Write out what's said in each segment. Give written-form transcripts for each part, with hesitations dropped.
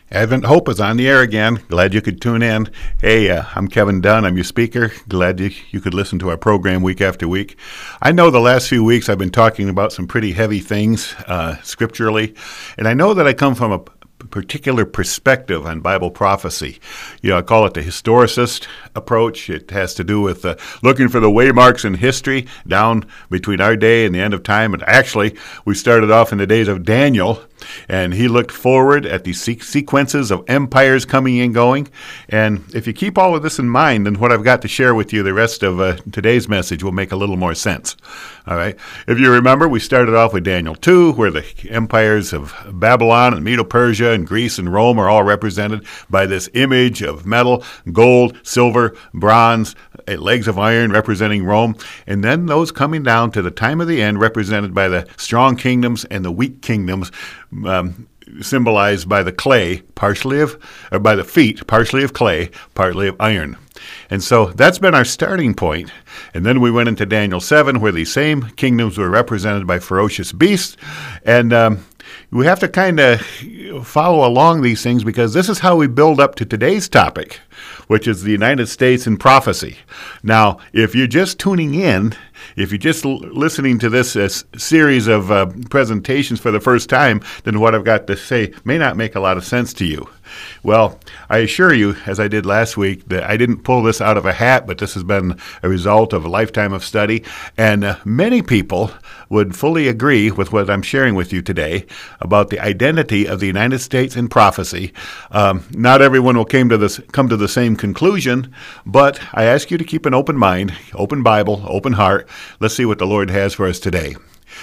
Advent Hope is on the air again. Glad you could tune in. Hey, I'm Kevin Dunn. I'm your speaker. Glad you could listen to our program week after week. I know the last few weeks I've been talking about some pretty heavy things scripturally, and I know that I come from a particular perspective on Bible prophecy. I call it the historicist approach. It has to do with looking for the waymarks in history down between our day and the end of time. And actually, we started off in the days of Daniel, and he looked forward at these sequences of empires coming and going. And if you keep all of this in mind, then what I've got to share with you the rest of today's message will make a little more sense. All right. If you remember, we started off with Daniel 2, where the empires of Babylon and Medo-Persia and Greece and Rome are all represented by this image of metal, gold, silver, bronze, legs of iron representing Rome. And then those coming down to the time of the end represented by the strong kingdoms and the weak kingdoms, symbolized by the clay, by the feet, partially of clay, partly of iron. And so that's been our starting point. And then we went into Daniel 7, where these same kingdoms were represented by ferocious beasts. And we have to kind of follow along these things because this is how we build up to today's topic, which is the United States in prophecy. Now, if you're just tuning in, if you're just listening to this series of presentations for the first time, then what I've got to say may not make a lot of sense to you. Well, I assure you, as I did last week, that I didn't pull this out of a hat, but this has been a result of a lifetime of study. And many people would fully agree with what I'm sharing with you today about the identity of the United States in prophecy. Not everyone will come to the same conclusion, but I ask you to keep an open mind, open Bible, open heart. Let's see what the Lord has for us today.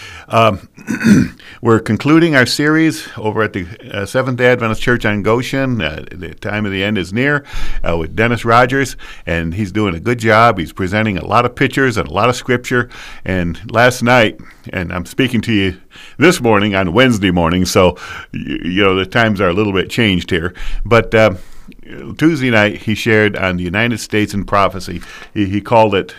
We're concluding our series over at the Seventh-day Adventist Church on Goshen. The time of the end is near with Dennis Rogers, and he's doing a good job. He's presenting a lot of pictures and a lot of scripture. And last night, and I'm speaking to you this morning on Wednesday morning, so the times are a little bit changed here. But Tuesday night, he shared on the United States in prophecy. He called it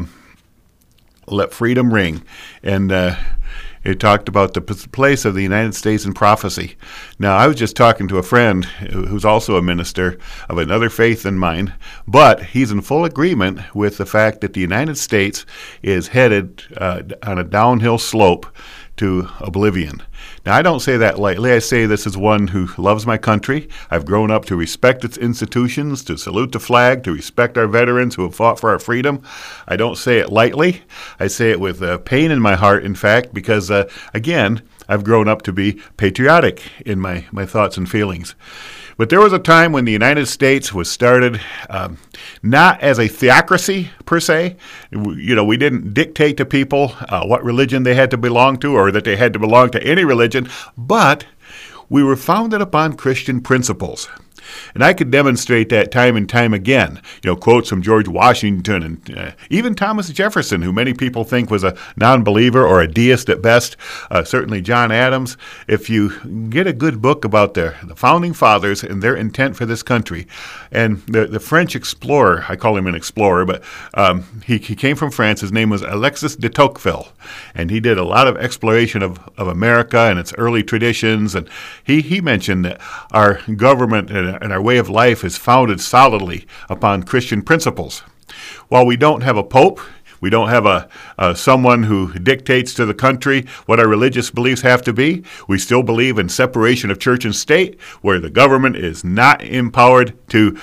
Let Freedom Ring. And it talked about the place of the United States in prophecy. Now, I was just talking to a friend who's also a minister of another faith than mine, but he's in full agreement with the fact that the United States is headed on a downhill slope to oblivion. Now, I don't say that lightly. I say this as one who loves my country. I've grown up to respect its institutions, to salute the flag, to respect our veterans who have fought for our freedom. I don't say it lightly. I say it with pain in my heart, in fact, because, again, I've grown up to be patriotic in my thoughts and feelings. But there was a time when the United States was started not as a theocracy, per se. We didn't dictate to people what religion they had to belong to or that they had to belong to any religion, but we were founded upon Christian principles. And I could demonstrate that time and time again. Quotes from George Washington and even Thomas Jefferson, who many people think was a non-believer or a deist at best. Certainly John Adams. If you get a good book about the founding fathers and their intent for this country, and the French explorer, I call him an explorer, but he came from France. His name was Alexis de Tocqueville, and he did a lot of exploration of America and its early traditions. And he mentioned that our government and our way of life is founded solidly upon Christian principles. While we don't have a pope, we don't have someone who dictates to the country what our religious beliefs have to be. We still believe in separation of church and state, where the government is not empowered to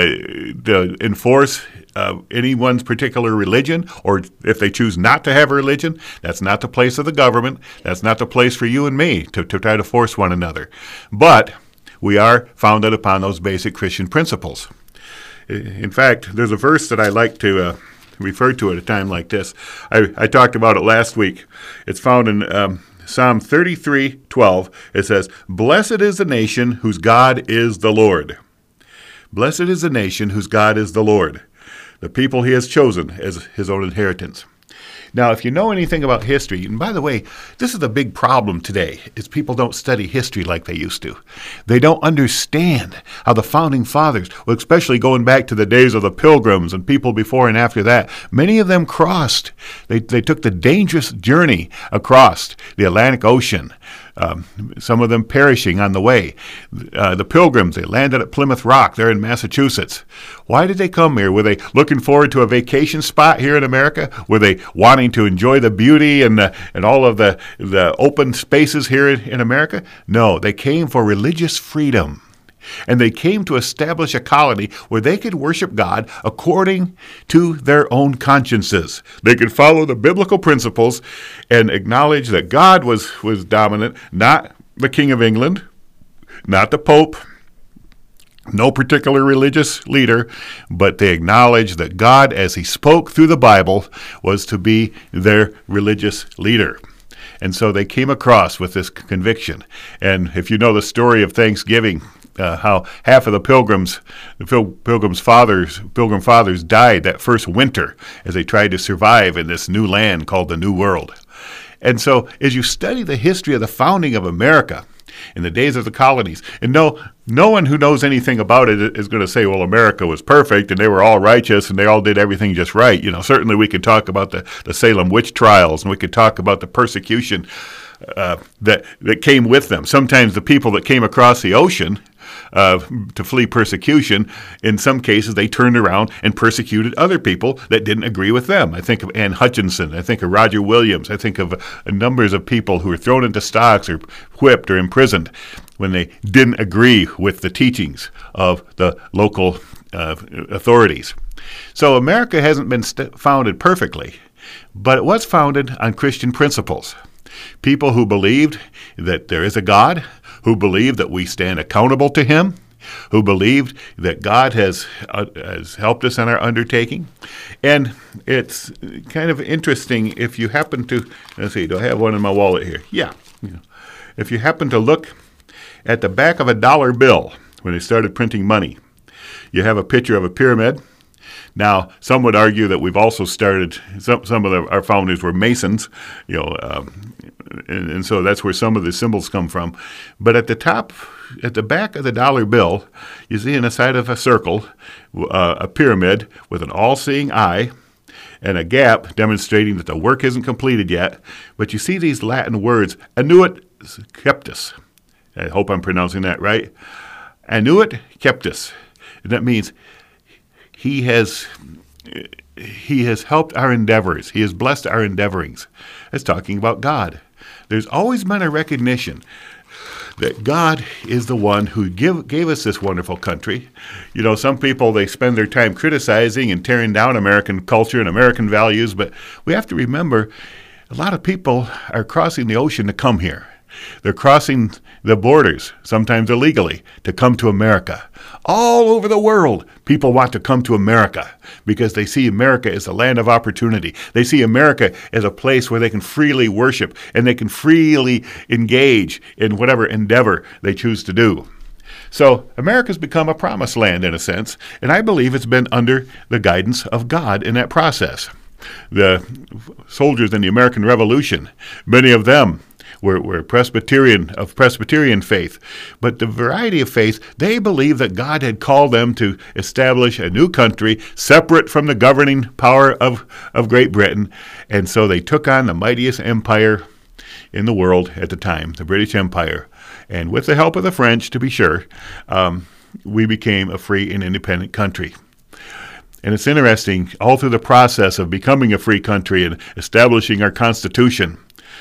enforce anyone's particular religion, or if they choose not to have a religion, that's not the place of the government. That's not the place for you and me to try to force one another. But we are founded upon those basic Christian principles. In fact, there's a verse that I like to refer to at a time like this. I talked about it last week. It's found in Psalm 33:12. It says, "Blessed is the nation whose God is the Lord." Blessed is the nation whose God is the Lord, the people he has chosen as his own inheritance. Now, if you know anything about history, and by the way, this is the big problem today, is people don't study history like they used to. They don't understand how the founding fathers, well, especially going back to the days of the Pilgrims and people before and after that, many of them crossed. They took the dangerous journey across the Atlantic Ocean some of them perishing on the way. The Pilgrims, they landed at Plymouth Rock there in Massachusetts. Why did they come here? Were they looking forward to a vacation spot here in America? Were they wanting to enjoy the beauty and all of the open spaces here in America? No, they came for religious freedom. And they came to establish a colony where they could worship God according to their own consciences. They could follow the biblical principles and acknowledge that God was dominant, not the King of England, not the Pope, no particular religious leader, but they acknowledged that God, as he spoke through the Bible, was to be their religious leader. And so they came across with this conviction. And if you know the story of Thanksgiving, how half of the pilgrim fathers died that first winter as they tried to survive in this new land called the New World. And so as you study the history of the founding of America in the days of the colonies, and no one who knows anything about it is going to say, well, America was perfect and they were all righteous and they all did everything just right. Certainly we could talk about the Salem witch trials, and we could talk about the persecution that came with them. Sometimes the people that came across the ocean to flee persecution, in some cases they turned around and persecuted other people that didn't agree with them. I think of Anne Hutchinson, I think of Roger Williams, I think of numbers of people who were thrown into stocks or whipped or imprisoned when they didn't agree with the teachings of the local authorities. So America hasn't been founded perfectly, but it was founded on Christian principles. People who believed that there is a God, who believed that we stand accountable to him, who believed that God has helped us in our undertaking. And it's kind of interesting if you happen to, let's see, do I have one in my wallet here? Yeah. If you happen to look at the back of a dollar bill when they started printing money, you have a picture of a pyramid. Now, some would argue that we've also started, some of our founders were Masons, and so that's where some of the symbols come from. But at the top, at the back of the dollar bill, you see in the side of a circle a pyramid with an all-seeing eye and a gap demonstrating that the work isn't completed yet. But you see these Latin words, Annuit Coeptis. I hope I'm pronouncing that right. Annuit Coeptis. And that means He has helped our endeavors. He has blessed our endeavorings. That's talking about God. There's always been a recognition that God is the one who gave us this wonderful country. Some people, they spend their time criticizing and tearing down American culture and American values, but we have to remember a lot of people are crossing the ocean to come here. They're crossing the borders, sometimes illegally, to come to America. All over the world, people want to come to America because they see America as a land of opportunity. They see America as a place where they can freely worship and they can freely engage in whatever endeavor they choose to do. So America's become a promised land in a sense, and I believe it's been under the guidance of God in that process. The soldiers in the American Revolution, many of them were Presbyterian faith. But the variety of faith, they believed that God had called them to establish a new country separate from the governing power of Great Britain. And so they took on the mightiest empire in the world at the time, the British Empire. And with the help of the French, to be sure, we became a free and independent country. And it's interesting, all through the process of becoming a free country and establishing our Constitution,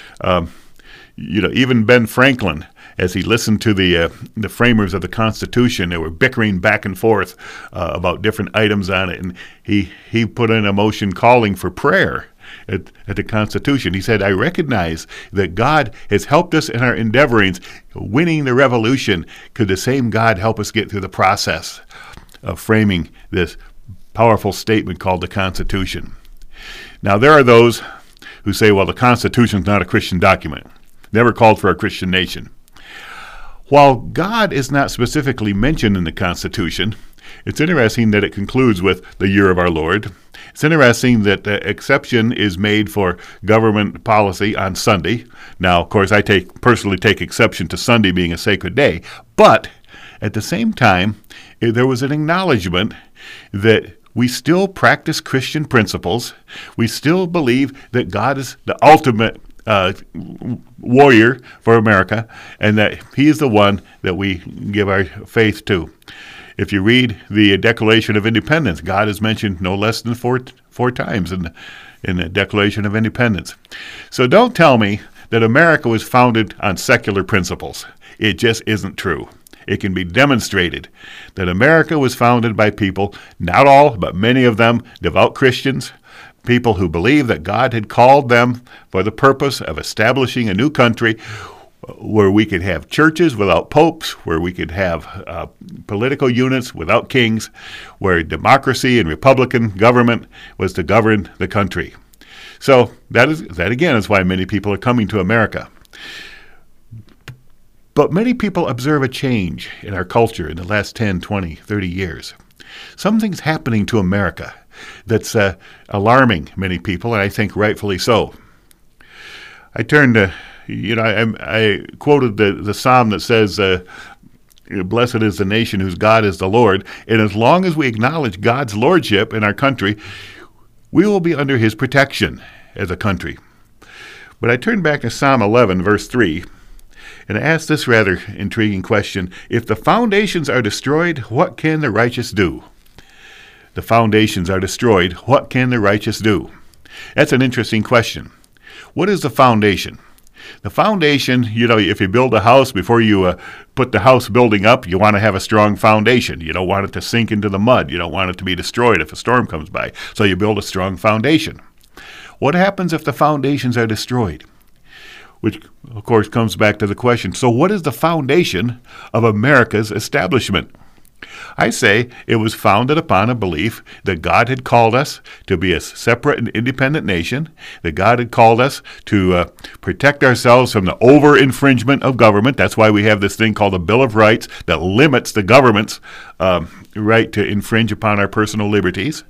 even Ben Franklin, as he listened to the framers of the Constitution, they were bickering back and forth about different items on it, and he put in a motion calling for prayer at the Constitution. He said, I recognize that God has helped us in our endeavorings, winning the revolution. Could the same God help us get through the process of framing this powerful statement called the Constitution? Now, there are those who say, well, the Constitution is not a Christian document. Never called for a Christian nation. While God is not specifically mentioned in the Constitution, it's interesting that it concludes with the year of our Lord. It's interesting that the exception is made for government policy on Sunday. Now, of course, I personally take exception to Sunday being a sacred day, but at the same time, there was an acknowledgement that we still practice Christian principles. We still believe that God is the ultimate warrior for America, and that he is the one that we give our faith to. If you read the Declaration of Independence, God is mentioned no less than four times in the Declaration of Independence. So don't tell me that America was founded on secular principles. It just isn't true. It can be demonstrated that America was founded by people, not all, but many of them, devout Christians, people who believed that God had called them for the purpose of establishing a new country where we could have churches without popes, where we could have political units without kings, where democracy and republican government was to govern the country. So that again is why many people are coming to America. But many people observe a change in our culture in the last 10, 20, 30 years. Something's happening to America that's alarming many people, and I think rightfully so. I turned to, I quoted the psalm that says, blessed is the nation whose God is the Lord, and as long as we acknowledge God's lordship in our country, we will be under his protection as a country. But I turned back to Psalm 11, verse 3, and I asked this rather intriguing question: if the foundations are destroyed, what can the righteous do? The foundations are destroyed, what can the righteous do? That's an interesting question. What is the foundation? The foundation, if you build a house, before you put the house building up, you want to have a strong foundation. You don't want it to sink into the mud. You don't want it to be destroyed if a storm comes by. So you build a strong foundation. What happens if the foundations are destroyed? Which, of course, comes back to the question, so what is the foundation of America's establishment? I say it was founded upon a belief that God had called us to be a separate and independent nation, that God had called us to protect ourselves from the over-infringement of government. That's why we have this thing called the Bill of Rights that limits the government's right to infringe upon our personal liberties.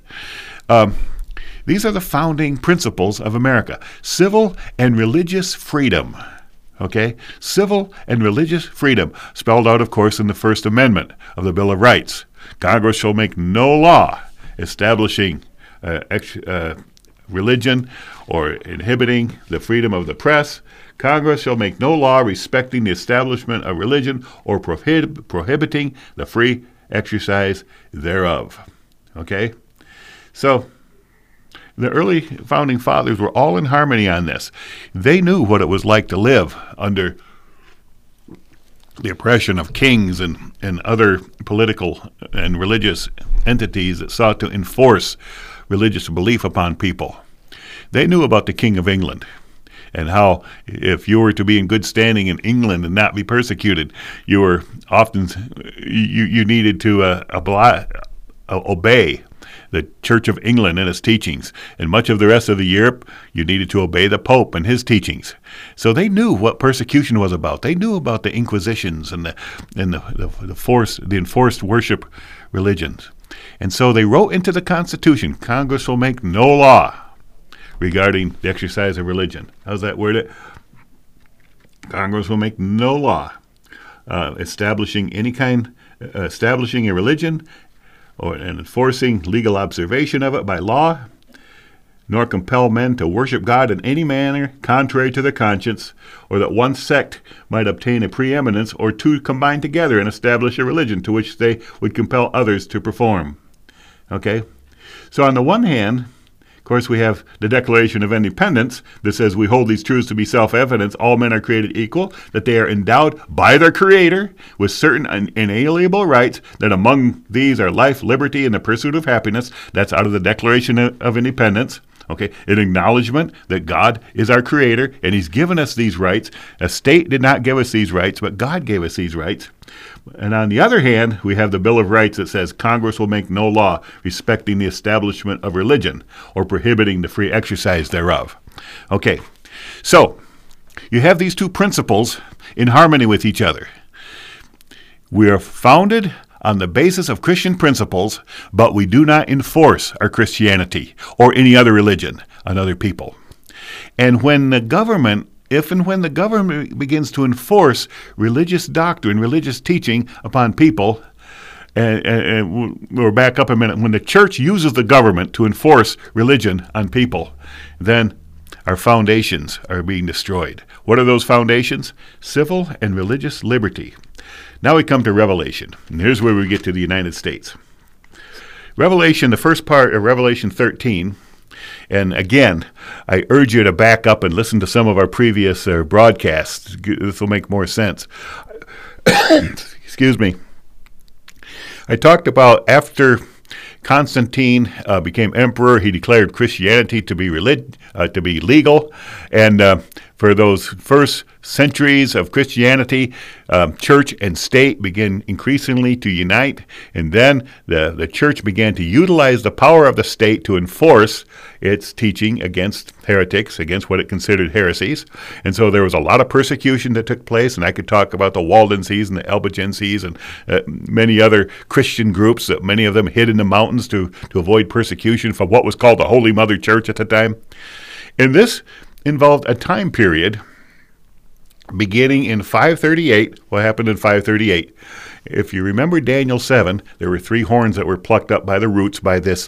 These are the founding principles of America. Civil and religious freedom. Okay? Civil and religious freedom, spelled out, of course, in the First Amendment of the Bill of Rights. Congress shall make no law establishing religion or inhibiting the freedom of the press. Congress shall make no law respecting the establishment of religion or prohibiting the free exercise thereof. Okay? So, the early founding fathers were all in harmony on this. They knew what it was like to live under the oppression of kings and other political and religious entities that sought to enforce religious belief upon people. They knew about the King of England and how if you were to be in good standing in England and not be persecuted, you were often you needed to obey the Church of England and its teachings, and much of the rest of the Europe, you needed to obey the Pope and his teachings. So they knew what persecution was about. They knew about the Inquisitions and the enforced worship religions. And so they wrote into the Constitution, Congress will make no law regarding the exercise of religion. How's that worded? Congress will make no law establishing a religion and enforcing legal observation of it by law, nor compel men to worship God in any manner contrary to their conscience, or that one sect might obtain a preeminence, or two combine together and establish a religion to which they would compel others to perform. Okay? So on the one hand, of course, we have the Declaration of Independence that says we hold these truths to be self-evident. All men are created equal, that they are endowed by their Creator with certain inalienable rights, that among these are life, liberty, and the pursuit of happiness. That's out of the Declaration of Independence. Okay, an acknowledgement that God is our Creator, and He's given us these rights. A state did not give us these rights, but God gave us these rights. And on the other hand, we have the Bill of Rights that says Congress will make no law respecting the establishment of religion or prohibiting the free exercise thereof. Okay, so you have these two principles in harmony with each other. We are founded on the basis of Christian principles, but we do not enforce our Christianity or any other religion on other people. And when the government when the government begins to enforce religious doctrine, religious teaching upon people, and we'll back up a minute, when the church uses the government to enforce religion on people, then our foundations are being destroyed. What are those foundations? Civil and religious liberty. Now we come to Revelation, and here's where we get to the United States. Revelation, the first part of Revelation 13, and again, I urge you to back up and listen to some of our previous broadcasts. This will make more sense. Excuse me. I talked about after Constantine became emperor, he declared Christianity to be legal, and for those first centuries of Christianity, church and state began increasingly to unite, and then the church began to utilize the power of the state to enforce its teaching against heretics, against what it considered heresies. And so there was a lot of persecution that took place, and I could talk about the Waldenses and the Albigenses and many other Christian groups, that many of them hid in the mountains to avoid persecution from what was called the Holy Mother Church at the time. And this involved a time period beginning in 538. What happened in 538? If you remember Daniel 7, there were 3 horns that were plucked up by the roots by this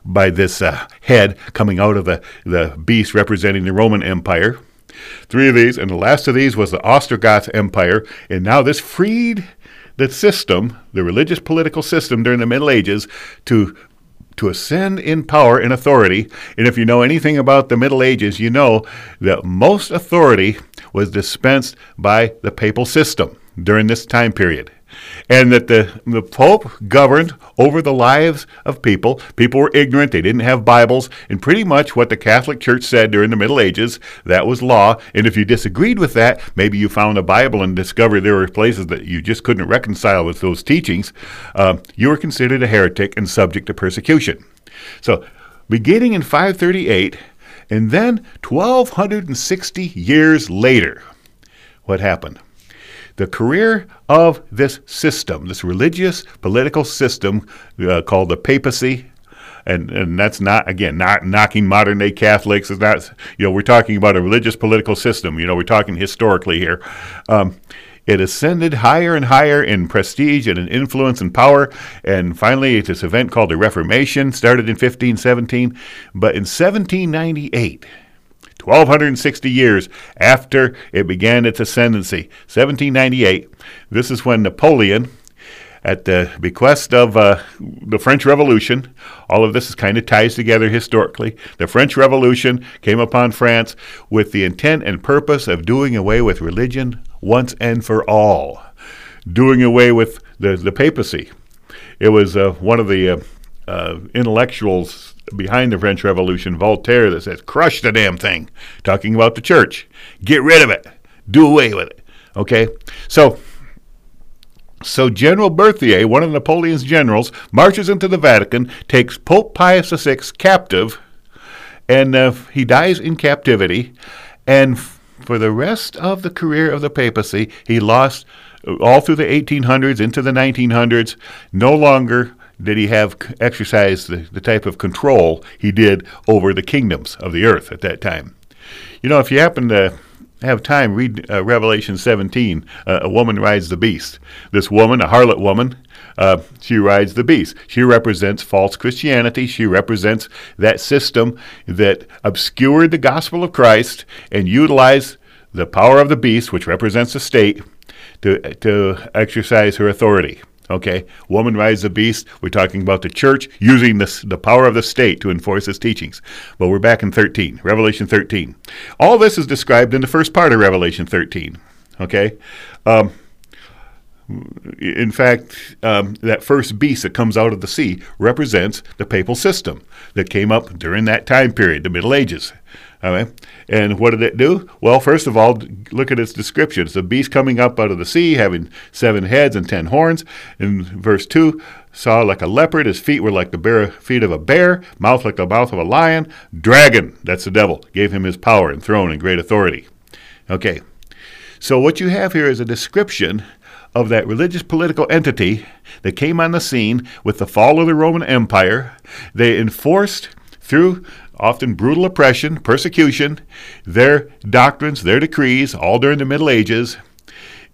head coming out of the beast representing the Roman Empire. 3 of these, and the last of these was the Ostrogoth Empire, and now this freed the system, the religious political system during the Middle Ages, to ascend in power and authority. And if you know anything about the Middle Ages, you know that most authority was dispensed by the papal system during this time period. And that the Pope governed over the lives of people. People were ignorant. They didn't have Bibles. And pretty much what the Catholic Church said during the Middle Ages, that was law. And if you disagreed with that, maybe you found a Bible and discovered there were places that you just couldn't reconcile with those teachings, you were considered a heretic and subject to persecution. So beginning in 538, and then 1,260 years later, what happened? The career of this system, this religious political system called the papacy, and that's not knocking modern day Catholics. It's not, we're talking about a religious political system. We're talking historically here. It ascended higher and higher in prestige and in influence and power, and finally this event called the Reformation started in 1517, but in 1798, 1,260 years after it began its ascendancy, 1798, this is when Napoleon, at the bequest of the French Revolution, all of this is kind of ties together historically. The French Revolution came upon France with the intent and purpose of doing away with religion once and for all, doing away with the papacy. It was one of the intellectuals behind the French Revolution, Voltaire, that says, crush the damn thing, talking about the church. Get rid of it. Do away with it. Okay? So General Berthier, one of Napoleon's generals, marches into the Vatican, takes Pope Pius VI captive, and he dies in captivity. And for the rest of the career of the papacy, he lost all through the 1800s into the 1900s. No longer did he have exercised the type of control he did over the kingdoms of the earth at that time. If you happen to have time, read Revelation 17. A woman rides the beast. This woman, a harlot woman, she rides the beast. She represents false Christianity. She represents that system that obscured the gospel of Christ and utilized the power of the beast, which represents the state, to exercise her authority. Okay, woman rides the beast. We're talking about the church using the power of the state to enforce its teachings. But we're back in 13, Revelation 13. All this is described in the first part of Revelation 13. Okay, in fact, that first beast that comes out of the sea represents the papal system that came up during that time period, the Middle Ages. Okay. And what did it do? Well, first of all, look at its description. It's a beast coming up out of the sea, having 7 heads and 10 horns. In verse 2, saw like a leopard. His feet were like the feet of a bear, mouth like the mouth of a lion. Dragon, that's the devil, gave him his power and throne and great authority. Okay. So what you have here is a description of that religious political entity that came on the scene with the fall of the Roman Empire. They enforced through often brutal oppression, persecution, their doctrines, their decrees, all during the Middle Ages.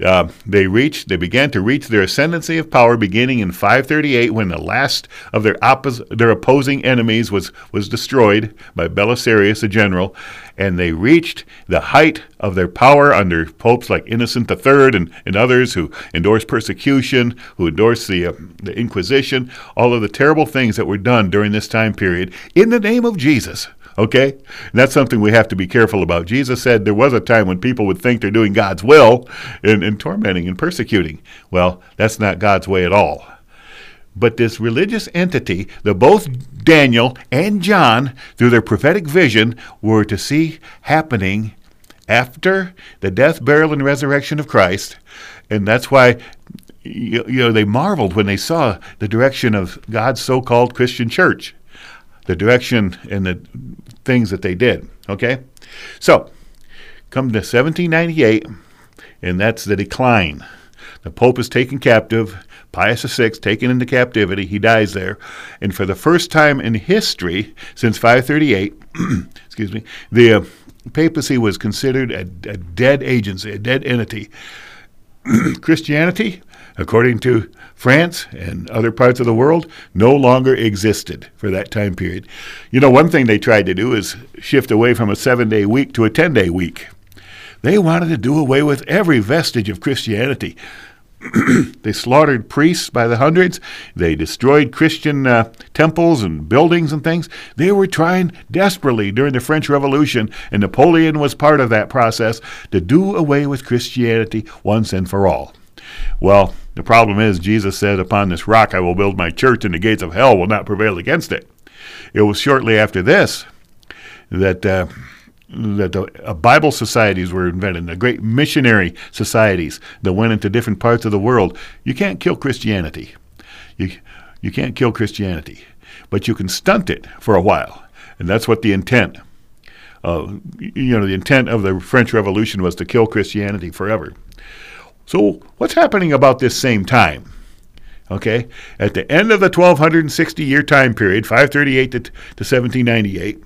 They began to reach their ascendancy of power beginning in 538, when the last of their opposing enemies was destroyed by Belisarius, a general, and they reached the height of their power under popes like Innocent III and others who endorsed persecution, who endorsed the Inquisition, all of the terrible things that were done during this time period in the name of Jesus. Okay? And that's something we have to be careful about. Jesus said there was a time when people would think they're doing God's will in tormenting and persecuting. Well, that's not God's way at all. But this religious entity that both Daniel and John, through their prophetic vision, were to see happening after the death, burial, and resurrection of Christ. And that's why they marveled when they saw the direction of God's so-called Christian church, the direction and the things that they did. Okay? So, come to 1798, and that's the decline. The Pope is taken captive. Pius VI taken into captivity. He dies there. And for the first time in history, since 538, excuse me, the papacy was considered a dead agency, a dead entity. Christianity, according to France and other parts of the world, no longer existed for that time period. One thing they tried to do is shift away from a 7-day week to a 10-day week. They wanted to do away with every vestige of Christianity. They slaughtered priests by the hundreds. They destroyed Christian temples and buildings and things. They were trying desperately during the French Revolution, and Napoleon was part of that process, to do away with Christianity once and for all. Well, the problem is Jesus said, "Upon this rock I will build my church, and the gates of hell will not prevail against it." It was shortly after this that the Bible societies were invented, the great missionary societies that went into different parts of the world. You can't kill Christianity. You can't kill Christianity, but you can stunt it for a while, and that's what the intent. The intent of the French Revolution was to kill Christianity forever. So, what's happening about this same time? Okay, at the end of the 1260-year time period, 538 to 1798.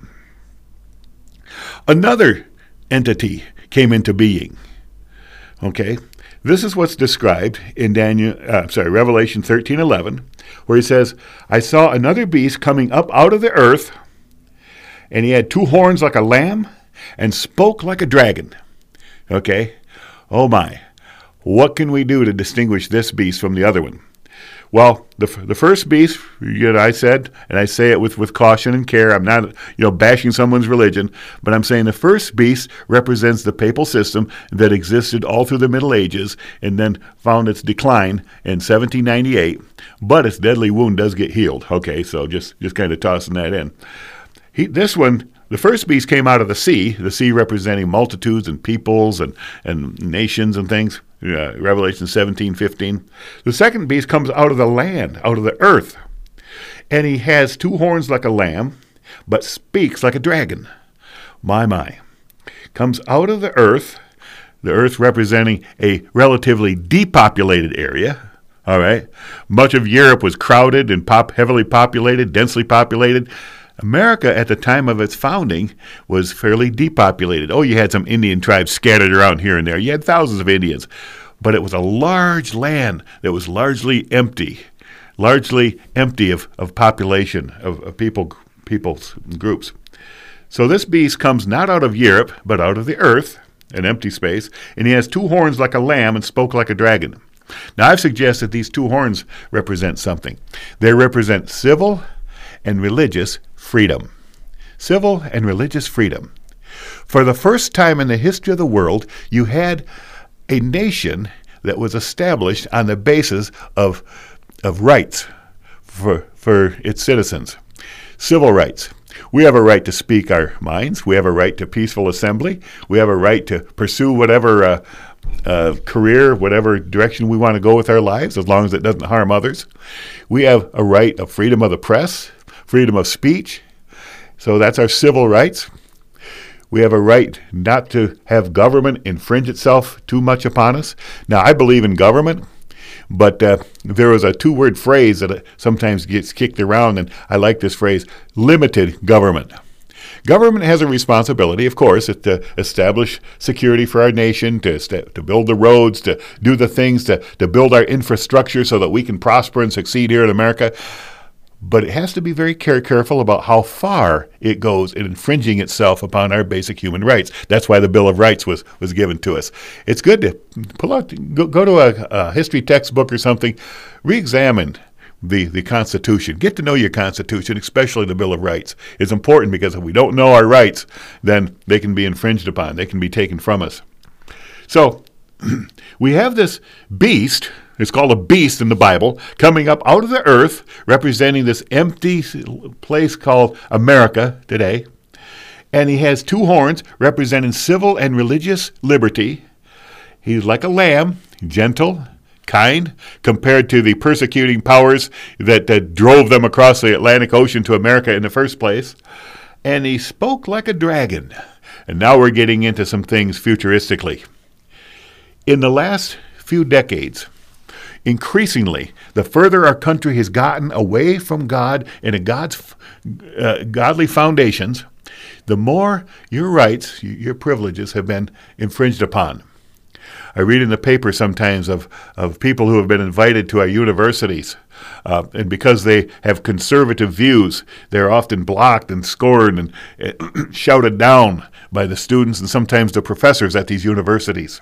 Another entity came into being. Okay, this is what's described in Revelation 13:11, where he says, "I saw another beast coming up out of the earth, and he had 2 horns like a lamb, and spoke like a dragon." Okay, oh my, what can we do to distinguish this beast from the other one? Well, the first beast, I said, and I say it with caution and care. I'm not, bashing someone's religion, but I'm saying the first beast represents the papal system that existed all through the Middle Ages and then found its decline in 1798. But its deadly wound does get healed. Okay, so just kind of tossing that in. This one, the first beast came out of the sea representing multitudes and peoples and nations and things. Revelation 17:15. The second beast comes out of the land, out of the earth, and he has 2 horns like a lamb, but speaks like a dragon. My. Comes out of the earth representing a relatively depopulated area. All right. Much of Europe was crowded and heavily populated, densely populated. America, at the time of its founding, was fairly depopulated. Oh, you had some Indian tribes scattered around here and there. You had thousands of Indians. But it was a large land that was largely empty of population, of people's groups. So this beast comes not out of Europe, but out of the earth, an empty space, and he has 2 horns like a lamb and spoke like a dragon. Now, I've suggested these 2 horns represent something. They represent civil and religious freedom. Civil and religious freedom. For the first time in the history of the world, you had a nation that was established on the basis of rights for its citizens. Civil rights. We have a right to speak our minds. We have a right to peaceful assembly. We have a right to pursue whatever career, whatever direction we want to go with our lives, as long as it doesn't harm others. We have a right of freedom of the press, freedom of speech. So that's our civil rights. We have a right not to have government infringe itself too much upon us. Now, I believe in government, but there was a 2-word phrase that sometimes gets kicked around, and I like this phrase, limited government. Government has a responsibility, of course, to establish security for our nation, to build the roads, to do the things, to build our infrastructure so that we can prosper and succeed here in America. But it has to be very careful about how far it goes in infringing itself upon our basic human rights. That's why the Bill of Rights was given to us. It's good to go to a history textbook or something, re-examine the Constitution. Get to know your Constitution, especially the Bill of Rights. It's important because if we don't know our rights, then they can be infringed upon. They can be taken from us. So we have this beast. It's called a beast in the Bible, coming up out of the earth, representing this empty place called America today. And he has two horns, representing civil and religious liberty. He's like a lamb, gentle, kind, compared to the persecuting powers that drove them across the Atlantic Ocean to America in the first place. And he spoke like a dragon. And now we're getting into some things futuristically. In the last few decades, increasingly, the further our country has gotten away from God and God's godly foundations, the more your rights, your privileges have been infringed upon. I read in the paper sometimes of people who have been invited to our universities, and because they have conservative views, they're often blocked and scorned and shouted down by the students and sometimes the professors at these universities.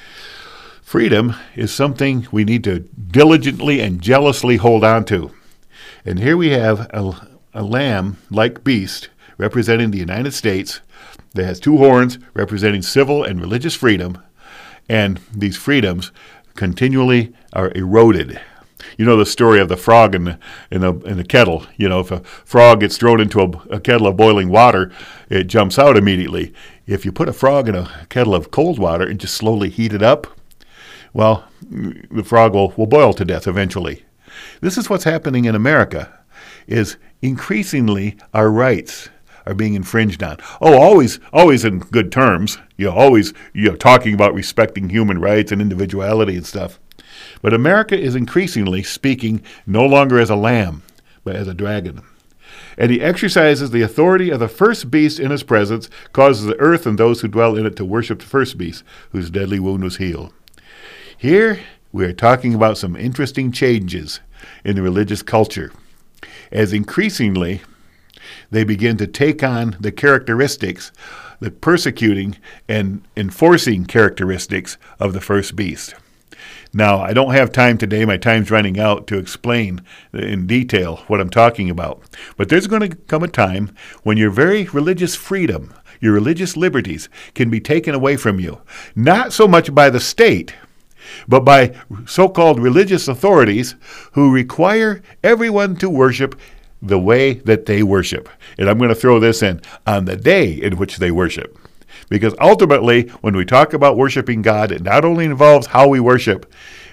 Freedom is something we need to diligently and jealously hold on to. And here we have a lamb-like beast representing the United States that has two horns representing civil and religious freedom, and these freedoms continually are eroded. You know the story of the frog in the kettle. You know, if a frog gets thrown into a kettle of boiling water, it jumps out immediately. If you put a frog in a kettle of cold water and just slowly heat it up, well, the frog will boil to death eventually. This is what's happening in America, is increasingly our rights are being infringed on. Oh, always in good terms. Always talking about respecting human rights and individuality and stuff. But America is increasingly speaking no longer as a lamb, but as a dragon. And he exercises the authority of the first beast in his presence, causes the earth and those who dwell in it to worship the first beast, whose deadly wound was healed. Here we are talking about some interesting changes in the religious culture, as increasingly they begin to take on the characteristics, the persecuting and enforcing characteristics of the first beast. Now, I don't have time today, my time's running out, to explain in detail what I'm talking about. But there's going to come a time when your very religious freedom, your religious liberties can be taken away from you. Not so much by the state, but by so-called religious authorities who require everyone to worship the way that they worship. And I'm going to throw this in, on the day in which they worship. Because ultimately, when we talk about worshiping God, it not only involves how we worship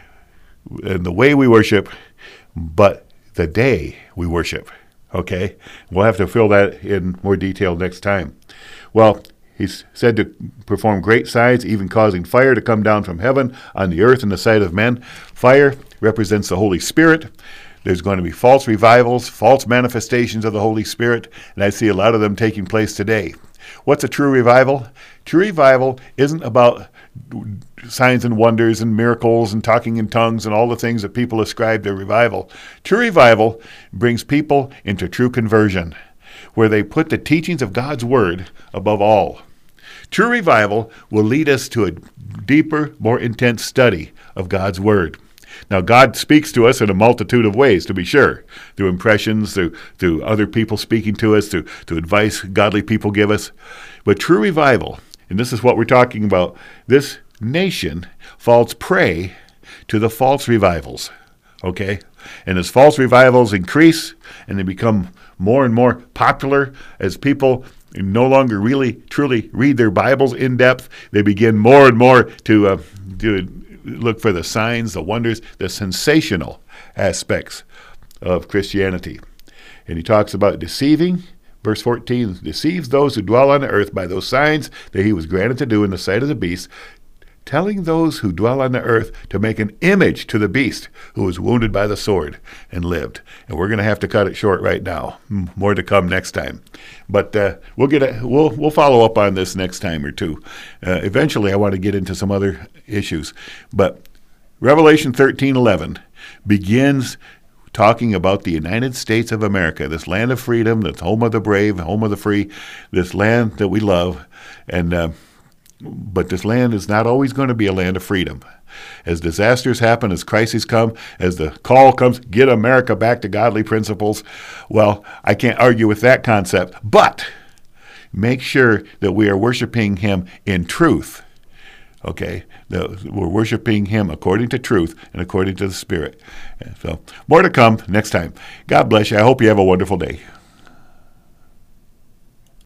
and the way we worship, but the day we worship. Okay? We'll have to fill that in more detail next time. Well, he's said to perform great signs, even causing fire to come down from heaven on the earth in the sight of men. Fire represents the Holy Spirit. There's going to be false revivals, false manifestations of the Holy Spirit, and I see a lot of them taking place today. What's a true revival? True revival isn't about signs and wonders and miracles and talking in tongues and all the things that people ascribe to revival. True revival brings people into true conversion, where they put the teachings of God's Word above all. True revival will lead us to a deeper, more intense study of God's Word. Now, God speaks to us in a multitude of ways, to be sure, through impressions, through other people speaking to us, through advice godly people give us. But true revival, and this is what we're talking about, this nation falls prey to the false revivals, okay? And as false revivals increase and they become more and more popular, as people no longer really, truly read their Bibles in depth, they begin more and more to look for the signs, the wonders, the sensational aspects of Christianity. And he talks about deceiving, verse 14, deceives those who dwell on the earth by those signs that he was granted to do in the sight of the beast, telling those who dwell on the earth to make an image to the beast who was wounded by the sword and lived. And we're going to have to cut it short right now. More to come next time. But we'll follow up on this next time or two. Eventually, I want to get into some other issues. But Revelation 13:11 begins talking about the United States of America, this land of freedom, this home of the brave, home of the free, this land that we love. And but this land is not always going to be a land of freedom. As disasters happen, as crises come, as the call comes, get America back to godly principles, well, I can't argue with that concept. But make sure that we are worshiping him in truth. Okay, we're worshiping him according to truth and according to the Spirit. So more to come next time. God bless you. I hope you have a wonderful day.